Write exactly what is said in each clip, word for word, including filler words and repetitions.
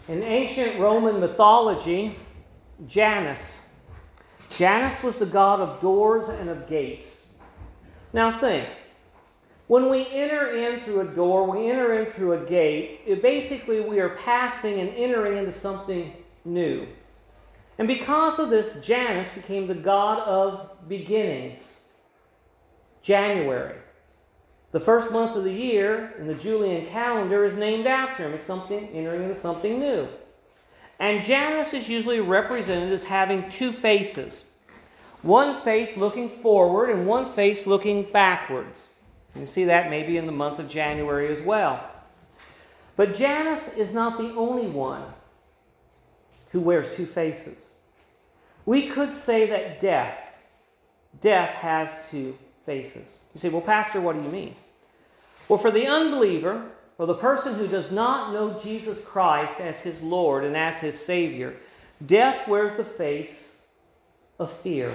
In ancient Roman mythology, Janus. Janus was the god of doors and of gates. Now think, when we enter in through a door, we enter in through a gate, it basically we are passing and entering into something new. And because of this, Janus became the god of beginnings. January. The first month of the year in the Julian calendar is named after him. It's something entering into something new. And Janus is usually represented as having two faces. One face looking forward and one face looking backwards. You can see that maybe in the month of January as well. But Janus is not the only one who wears two faces. We could say that death, death has two faces. You say, well, Pastor, what do you mean? Well, for the unbeliever, for the person who does not know Jesus Christ as his Lord and as his Savior, death wears the face of fear.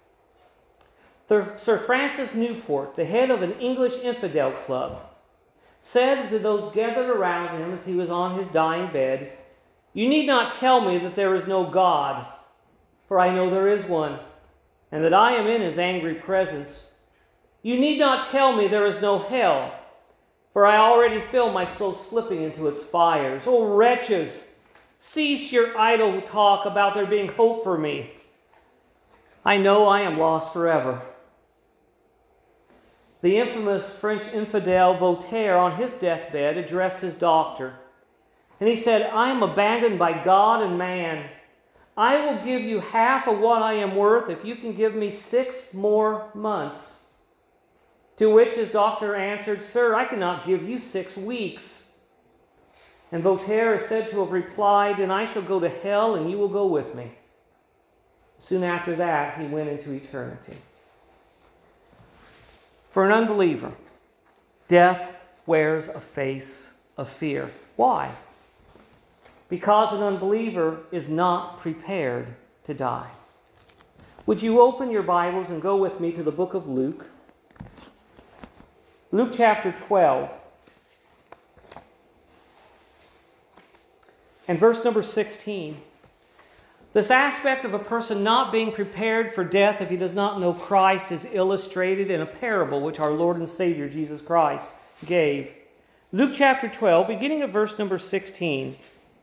Sir Francis Newport, the head of an English infidel club, said to those gathered around him as he was on his dying bed, "You need not tell me that there is no God, for I know there is one, and that I am in his angry presence. You need not tell me there is no hell, for I already feel my soul slipping into its fires. O wretches, cease your idle talk about there being hope for me. I know I am lost forever." The infamous French infidel Voltaire, on his deathbed, addressed his doctor. And he said, "I am abandoned by God and man. I will give you half of what I am worth if you can give me six more months." To which his doctor answered, "Sir, I cannot give you six weeks." And Voltaire is said to have replied, "Then I shall go to hell and you will go with me." Soon after that, he went into eternity. For an unbeliever, death wears a face of fear. Why? Because an unbeliever is not prepared to die. Would you open your Bibles and go with me to the book of Luke? Luke chapter twelve. And verse number sixteen. This aspect of a person not being prepared for death if he does not know Christ is illustrated in a parable which our Lord and Savior Jesus Christ gave. Luke chapter twelve, beginning at verse number sixteen.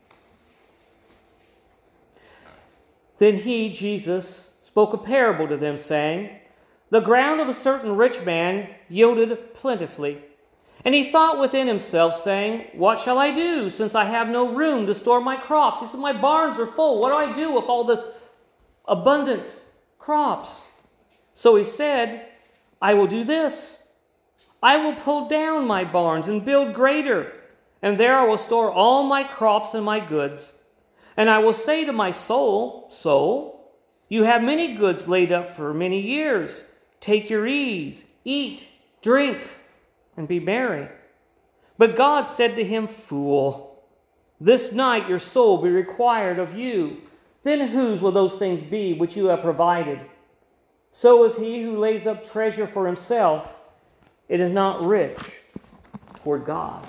Then he, Jesus, spoke a parable to them, saying, "The ground of a certain rich man yielded plentifully. And he thought within himself, saying, What shall I do, since I have no room to store my crops? He said, My barns are full. What do I do with all this abundant crops? So he said, I will do this. I will pull down my barns and build greater, and there I will store all my crops and my goods. And I will say to my soul, Soul, you have many goods laid up for many years. Take your ease, eat, drink, and be merry. But God said to him, Fool, this night your soul will be required of you. Then whose will those things be which you have provided? So is he who lays up treasure for himself. It is not rich toward God."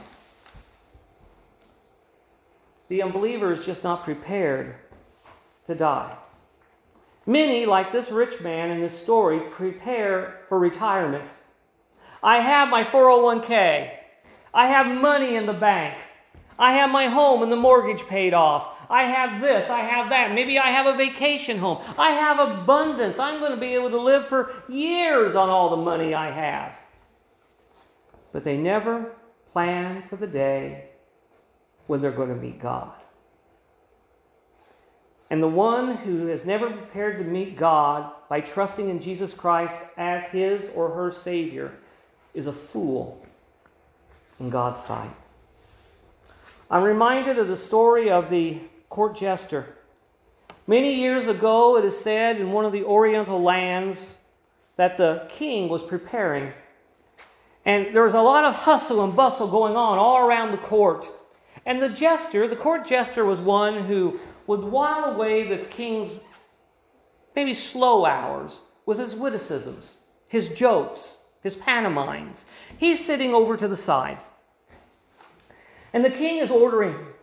The unbeliever is just not prepared to die. Many, like this rich man in this story, prepare for retirement. I have my four oh one k. I have money in the bank. I have my home and the mortgage paid off. I have this, I have that. Maybe I have a vacation home. I have abundance. I'm going to be able to live for years on all the money I have. But they never plan for the day when they're going to meet God. And the one who has never prepared to meet God by trusting in Jesus Christ as his or her Savior is a fool in God's sight. I'm reminded of the story of the court jester. Many years ago, it is said in one of the Oriental lands that the king was preparing. And there was a lot of hustle and bustle going on all around the court. And the jester, the court jester, was one who would while away the king's maybe slow hours with his witticisms, his jokes, his pantomimes. He's sitting over to the side. And the king is ordering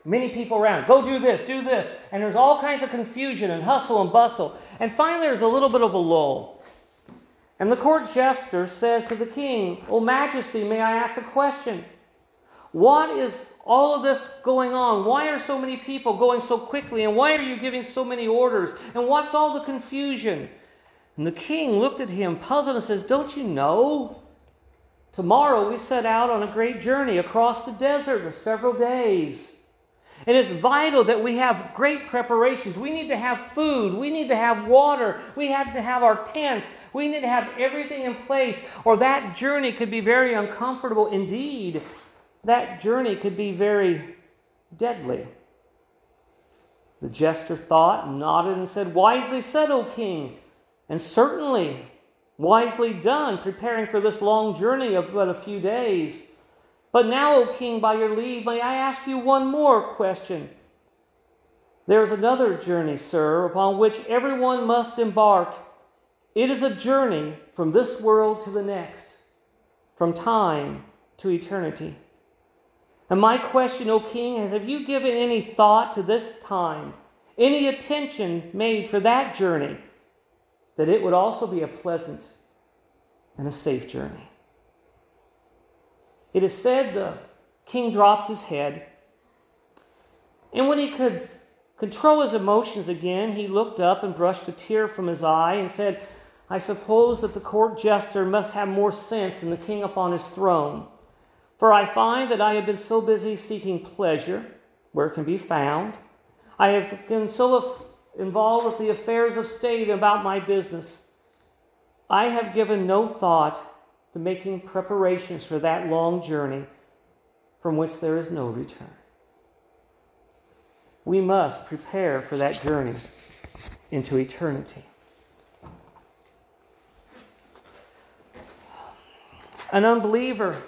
Many people around. Go do this, do this. And there's all kinds of confusion and hustle and bustle. And finally there's a little bit of a lull. And the court jester says to the king, "O Majesty, may I ask a question? What is all of this going on? Why are so many people going so quickly? And why are you giving so many orders? And what's all the confusion?" And the king looked at him, puzzled, and says, "Don't you know? Tomorrow we set out on a great journey across the desert of several days. And it's vital that we have great preparations. We need to have food. We need to have water. We have to have our tents. We need to have everything in place, or that journey could be very uncomfortable. Indeed, that journey could be very deadly." The jester thought, nodded, and said, "Wisely said, O king, and certainly wisely done, preparing for this long journey of but a few days. But now, O king, by your leave, may I ask you one more question? There is another journey, sir, upon which everyone must embark. It is a journey from this world to the next, from time to eternity. And my question, O king, is, have you given any thought to this time, any attention made for that journey, that it would also be a pleasant and a safe journey?" It is said the king dropped his head, and when he could control his emotions again, he looked up and brushed a tear from his eye and said, "I suppose that the court jester must have more sense than the king upon his throne. For I find that I have been so busy seeking pleasure where it can be found. I have been so involved with the affairs of state about my business. I have given no thought to making preparations for that long journey from which there is no return." We must prepare for that journey into eternity. An unbeliever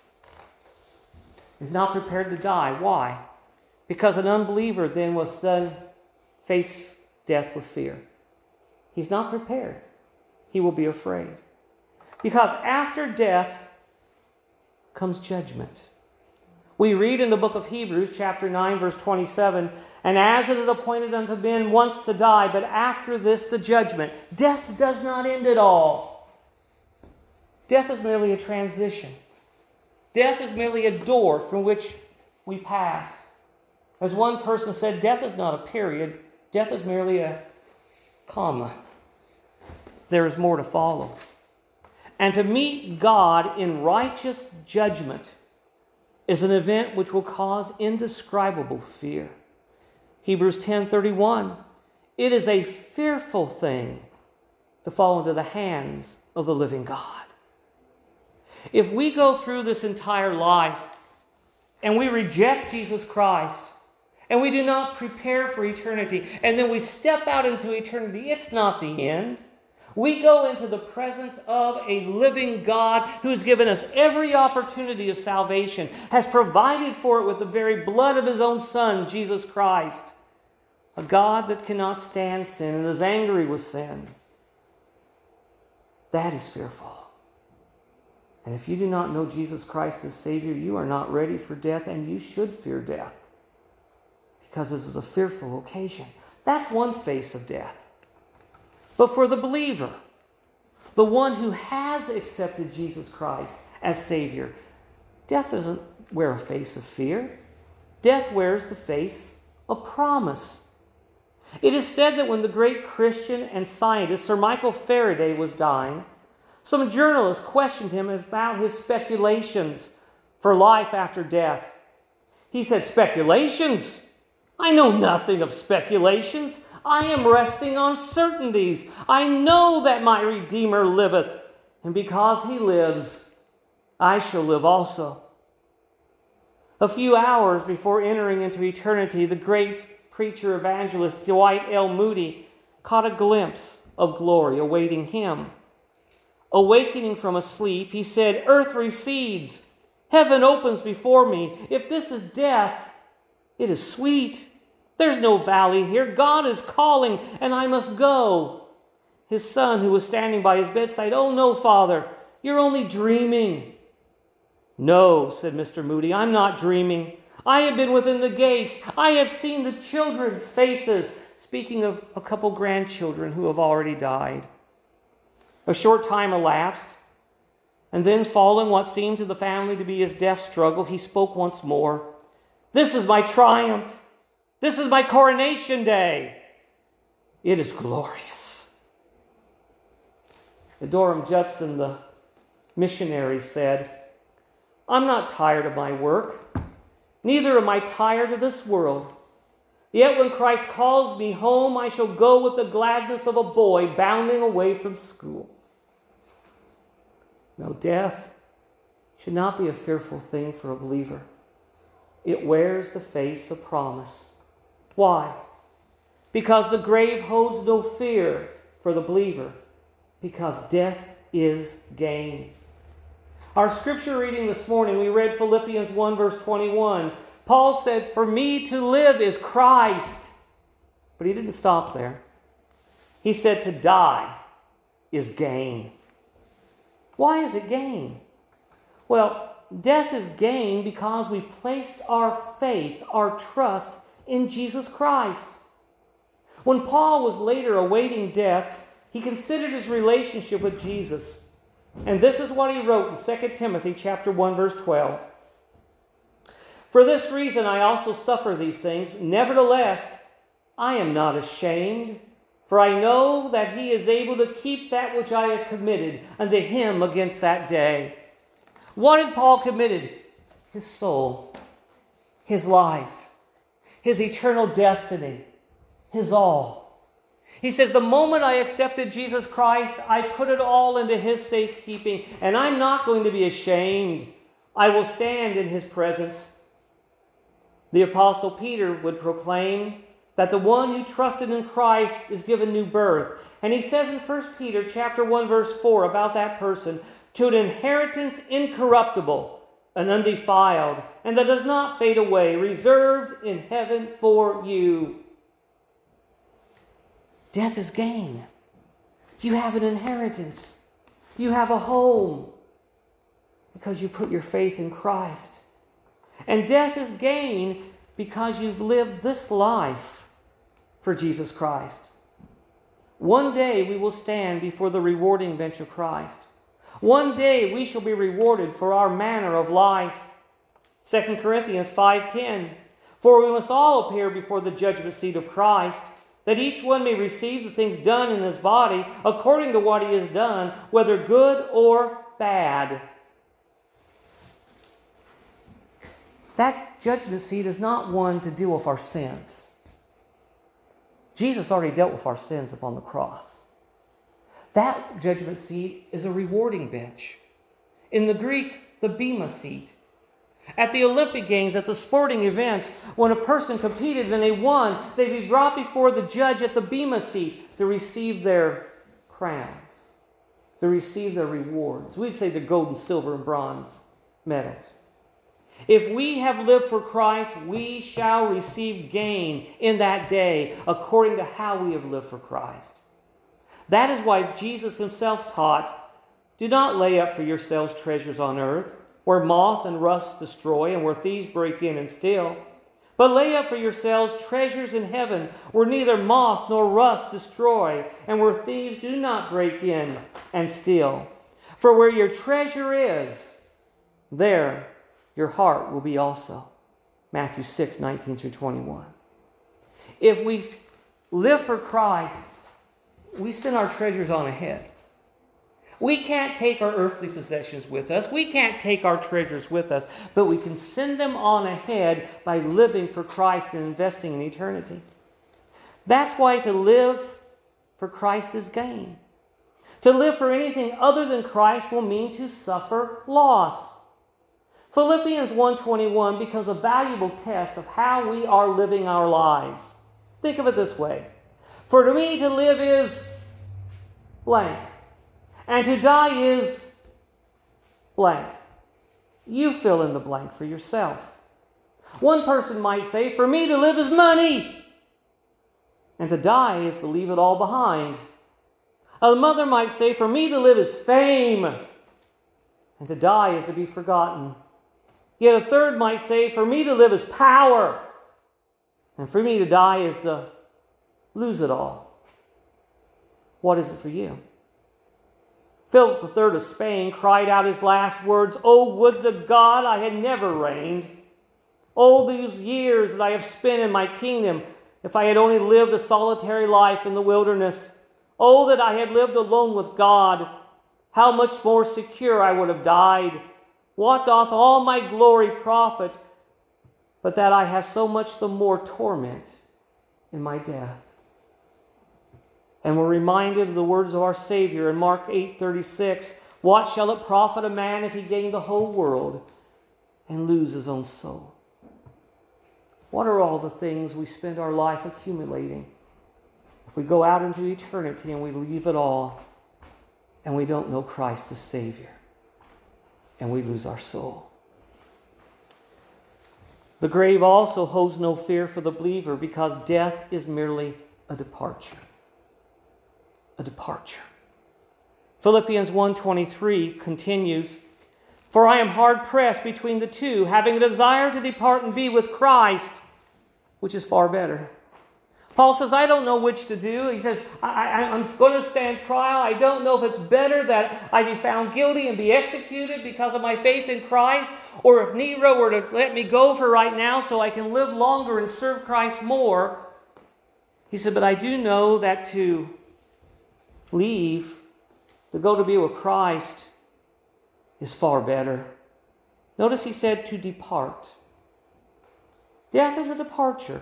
is not prepared to die. Why? Because an unbeliever then will then face death with fear. He's not prepared. He will be afraid. Because after death comes judgment. We read in the book of Hebrews, chapter nine, verse twenty-seven, "And as it is appointed unto men once to die, but after this the judgment." Death does not end at all. Death is merely a transition. Death is merely a door from which we pass. As one person said, death is not a period. Death is merely a comma. There is more to follow. And to meet God in righteous judgment is an event which will cause indescribable fear. Hebrews ten thirty-one, "It is a fearful thing to fall into the hands of the living God." If we go through this entire life and we reject Jesus Christ and we do not prepare for eternity, and then we step out into eternity, it's not the end. We go into the presence of a living God who has given us every opportunity of salvation, has provided for it with the very blood of his own Son, Jesus Christ. A God that cannot stand sin and is angry with sin. That is fearful. And if you do not know Jesus Christ as Savior, you are not ready for death, and you should fear death, because this is a fearful occasion. That's one face of death. But for the believer, the one who has accepted Jesus Christ as Savior, death doesn't wear a face of fear. Death wears the face of promise. It is said that when the great Christian and scientist Sir Michael Faraday was dying, some journalists questioned him about his speculations for life after death. He said, "Speculations? I know nothing of speculations. I am resting on certainties. I know that my Redeemer liveth, and because he lives, I shall live also." A few hours before entering into eternity, the great preacher evangelist Dwight L. Moody caught a glimpse of glory awaiting him. Awakening from a sleep, he said, "Earth recedes. Heaven opens before me. If this is death, it is sweet. There's no valley here. God is calling, and I must go." His son, who was standing by his bedside, "Oh no, Father, you're only dreaming." "No," said Mister Moody, "I'm not dreaming. I have been within the gates. I have seen the children's faces. Speaking of a couple grandchildren who have already died. A short time elapsed, and then following what seemed to the family to be his death struggle, he spoke once more. This is my triumph. This is my coronation day. It is glorious. Durham Judson, the missionary, said, I'm not tired of my work. Neither am I tired of this world. Yet when Christ calls me home, I shall go with the gladness of a boy bounding away from school. No, death should not be a fearful thing for a believer. It wears the face of promise. Why? Because the grave holds no fear for the believer, because death is gain. Our scripture reading this morning, we read Philippians one verse twenty-one. Paul said, for me to live is Christ. But he didn't stop there. He said to die is gain. Why is it gain? Well, death is gain because we placed our faith, our trust in Jesus Christ. When Paul was later awaiting death, he considered his relationship with Jesus. And this is what he wrote in Second Timothy chapter one, verse twelve. For this reason I also suffer these things. Nevertheless, I am not ashamed, for I know that he is able to keep that which I have committed unto him against that day. What had Paul committed? His soul, his life, his eternal destiny, his all. He says, the moment I accepted Jesus Christ, I put it all into his safekeeping, and I'm not going to be ashamed. I will stand in his presence. The Apostle Peter would proclaim that the one who trusted in Christ is given new birth. And he says in First Peter chapter one, verse four about that person, to an inheritance incorruptible and undefiled, and that does not fade away, reserved in heaven for you. Death is gain. You have an inheritance. You have a home because you put your faith in Christ. And death is gain because you've lived this life for Jesus Christ. One day we will stand before the rewarding bench of Christ. One day we shall be rewarded for our manner of life. Second Corinthians five ten. For we must all appear before the judgment seat of Christ, that each one may receive the things done in his body according to what he has done, whether good or bad. That judgment seat is not one to deal with our sins. Jesus already dealt with our sins upon the cross. That judgment seat is a rewarding bench. In the Greek, the bema seat. At the Olympic Games, at the sporting events, when a person competed and they won, they'd be brought before the judge at the bema seat to receive their crowns, to receive their rewards. We'd say the gold and silver and bronze medals. If we have lived for Christ, we shall receive gain in that day according to how we have lived for Christ. That is why Jesus himself taught, do not lay up for yourselves treasures on earth, where moth and rust destroy and where thieves break in and steal. But lay up for yourselves treasures in heaven, where neither moth nor rust destroy, and where thieves do not break in and steal. For where your treasure is, there your heart will be also. Matthew six, nineteen through twenty-one. If we live for Christ, we send our treasures on ahead. We can't take our earthly possessions with us. We can't take our treasures with us, but we can send them on ahead by living for Christ and investing in eternity. That's why to live for Christ is gain. To live for anything other than Christ will mean to suffer loss. Philippians one twenty-one becomes a valuable test of how we are living our lives. Think of it this way. For to me to live is blank, and to die is blank. You fill in the blank for yourself. One person might say, for me to live is money, and to die is to leave it all behind. A mother might say, for me to live is fame, and to die is to be forgotten. Yet a third might say, for me to live is power, and for me to die is to lose it all. What is it for you? Philip the Third of Spain cried out his last words, "Oh, would to God I had never reigned. All these years that I have spent in my kingdom, if I had only lived a solitary life in the wilderness. Oh, that I had lived alone with God. How much more secure I would have died. What doth all my glory profit, but that I have so much the more torment in my death?" And we're reminded of the words of our Savior in Mark eight thirty-six. What shall it profit a man if he gain the whole world and lose his own soul? What are all the things we spend our life accumulating if we go out into eternity and we leave it all and we don't know Christ as Savior and we lose our soul? The grave also holds no fear for the believer because death is merely a departure. A departure. Philippians one twenty-three continues, "For I am hard pressed between the two, having a desire to depart and be with Christ, which is far better." Paul says, I don't know which to do. He says, I, I, I'm going to stand trial. I don't know if it's better that I be found guilty and be executed because of my faith in Christ, or if Nero were to let me go for right now so I can live longer and serve Christ more. He said, but I do know that to leave, to go to be with Christ, is far better. Notice he said to depart. Death is a departure.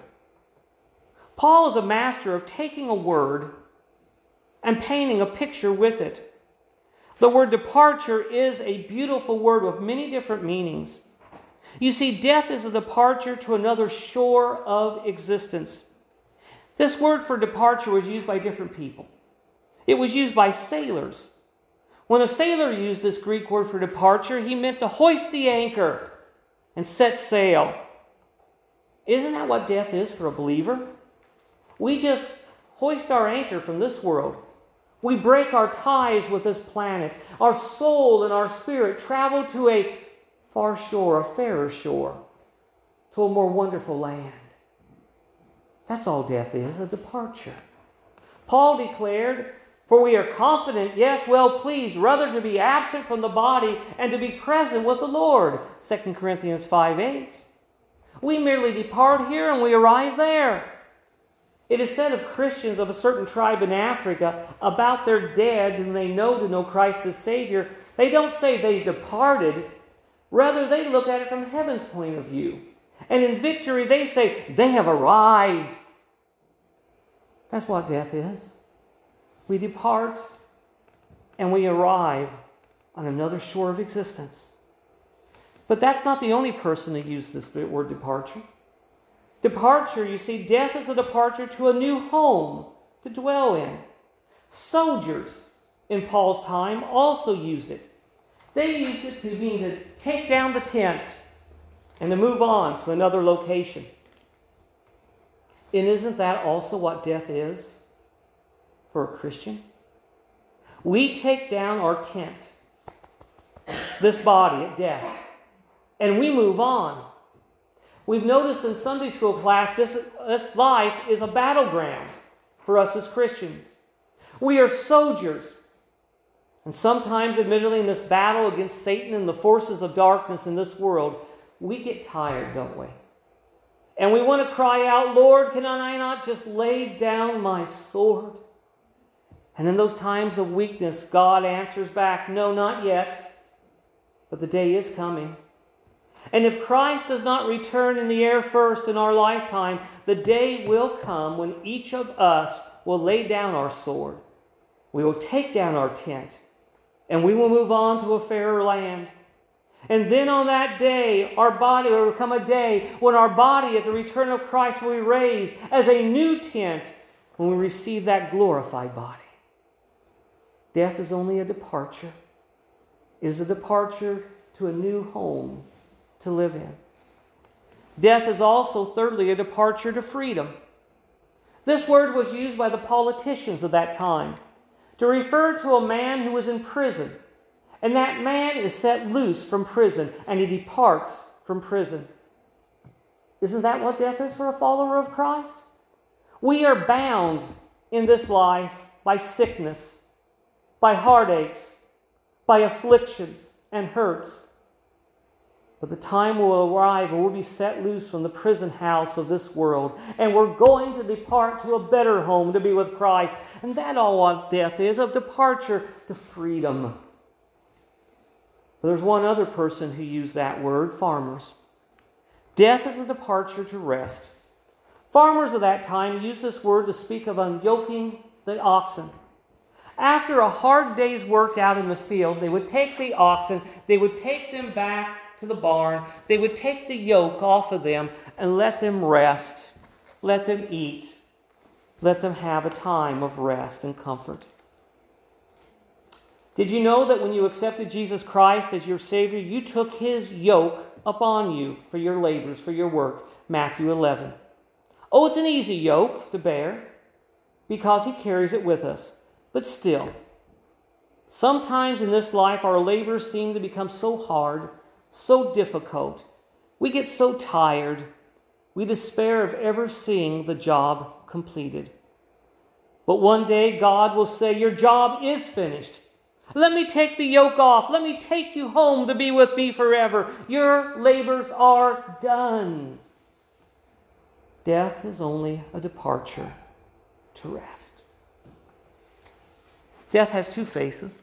Paul is a master of taking a word and painting a picture with it. The word departure is a beautiful word with many different meanings. You see, death is a departure to another shore of existence. This word for departure was used by different people. It was used by sailors. When a sailor used this Greek word for departure, he meant to hoist the anchor and set sail. Isn't that what death is for a believer? We just hoist our anchor from this world. We break our ties with this planet. Our soul and our spirit travel to a far shore, a fairer shore, to a more wonderful land. That's all death is, a departure. Paul declared, for we are confident, yes, well pleased, rather to be absent from the body and to be present with the Lord. Second Corinthians five eight. We merely depart here and we arrive there. It is said of Christians of a certain tribe in Africa about their dead and they know to know Christ as Savior, they don't say they departed. Rather, they look at it from heaven's point of view. And in victory, they say they have arrived. That's what death is. We depart and we arrive on another shore of existence. But that's not the only person who used this word departure. Departure, you see, death is a departure to a new home to dwell in. Soldiers in Paul's time also used it. They used it to mean to take down the tent and to move on to another location. And isn't that also what death is for a Christian? We take down our tent, this body at death, and we move on. We've noticed in Sunday school class this, this life is a battleground for us as Christians. We are soldiers. And sometimes, admittedly, in this battle against Satan and the forces of darkness in this world, we get tired, don't we? And we want to cry out, Lord, can I not just lay down my sword? And in those times of weakness, God answers back, no, not yet, but the day is coming. And if Christ does not return in the air first in our lifetime, the day will come when each of us will lay down our sword. We will take down our tent, and we will move on to a fairer land. And then on that day, our body will become a day when our body at the return of Christ will be raised as a new tent when we receive that glorified body. Death is only a departure. It is a departure to a new home to live in. Death is also, thirdly, a departure to freedom. This word was used by the politicians of that time to refer to a man who was in prison. And that man is set loose from prison and he departs from prison. Isn't that what death is for a follower of Christ? We are bound in this life by sickness, by heartaches, by afflictions and hurts. But the time will arrive when we'll be set loose from the prison house of this world, and we're going to depart to a better home to be with Christ. And that's all what death is, of departure to freedom. But there's one other person who used that word, farmers. Death is a departure to rest. Farmers of that time used this word to speak of unyoking the oxen. After a hard day's work out in the field, they would take the oxen, they would take them back to the barn, they would take the yoke off of them and let them rest, let them eat, let them have a time of rest and comfort. Did you know that when you accepted Jesus Christ as your Savior, you took His yoke upon you for your labors, for your work? Matthew eleven. Oh, it's an easy yoke to bear because He carries it with us. But still, sometimes in this life our labors seem to become so hard, so difficult. We get so tired, we despair of ever seeing the job completed. But one day God will say, your job is finished. Let me take the yoke off. Let me take you home to be with me forever. Your labors are done. Death is only a departure to rest. Death has two faces.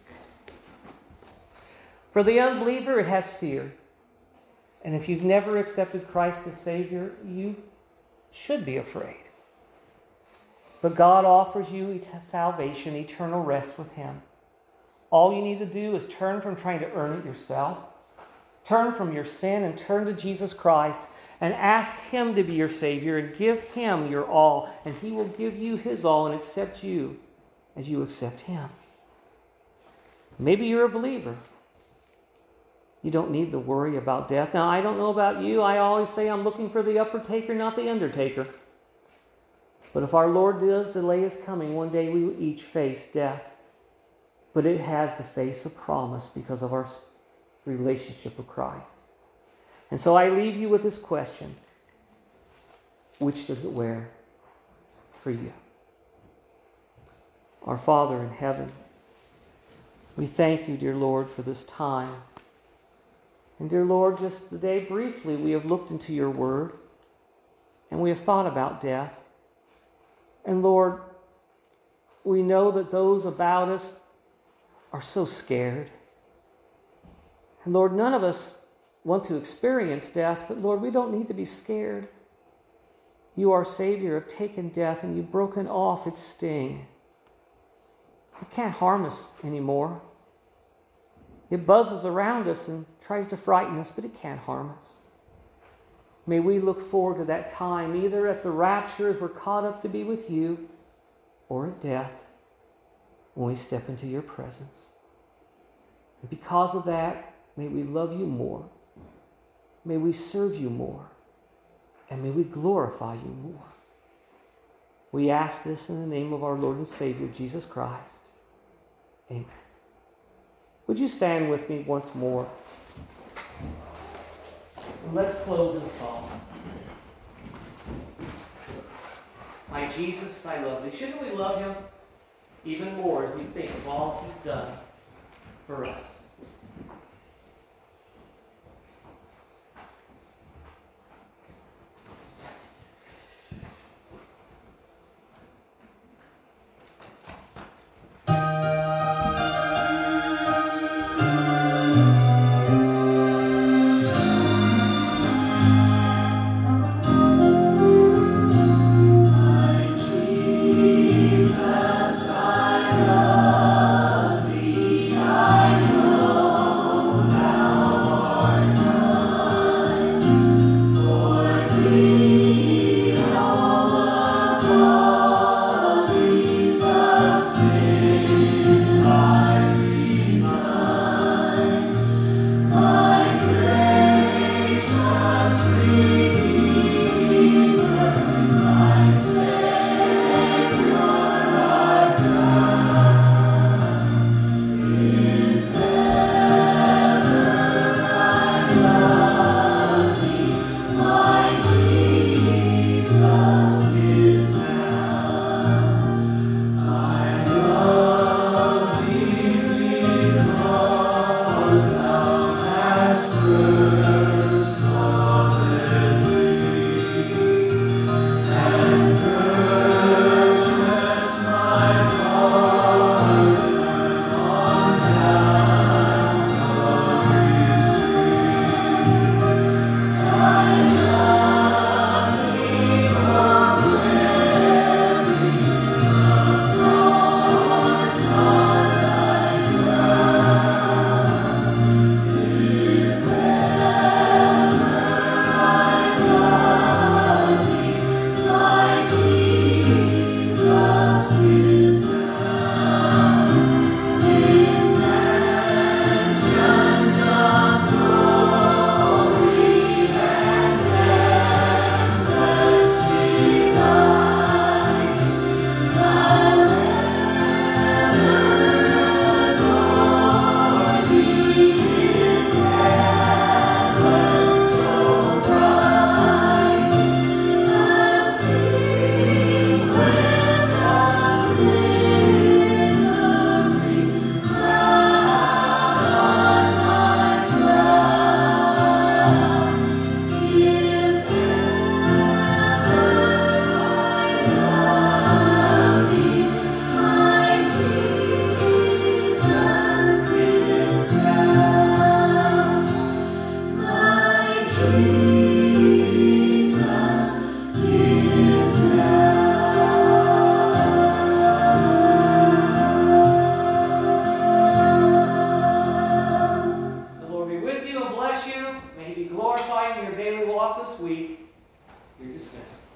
For the unbeliever, it has fear. And if you've never accepted Christ as Savior, you should be afraid. But God offers you salvation, eternal rest with Him. All you need to do is turn from trying to earn it yourself. Turn from your sin and turn to Jesus Christ and ask Him to be your Savior and give Him your all. And He will give you His all and accept you as you accept Him. Maybe you're a believer. You don't need to worry about death. Now, I don't know about you. I always say I'm looking for the upper-taker, not the undertaker. But if our Lord does delay His coming, one day we will each face death. But it has the face of promise because of our relationship with Christ. And so I leave you with this question. Which does it wear for you? Our Father in heaven, we thank you, dear Lord, for this time. And dear Lord, just today briefly we have looked into your word and we have thought about death. And Lord, we know that those about us are so scared. And Lord, none of us want to experience death, but Lord, we don't need to be scared. You, our Savior, have taken death and you've broken off its sting. It can't harm us anymore. It buzzes around us and tries to frighten us, but it can't harm us. May we look forward to that time, either at the rapture as we're caught up to be with you, or at death when we step into your presence. And because of that, may we love you more. May we serve you more. And may we glorify you more. We ask this in the name of our Lord and Savior, Jesus Christ. Amen. Would you stand with me once more? Let's close in song. My Jesus, I love thee. Shouldn't we love him even more as we think of all he's done for us? Jesus, I love thee, I love be dismissed.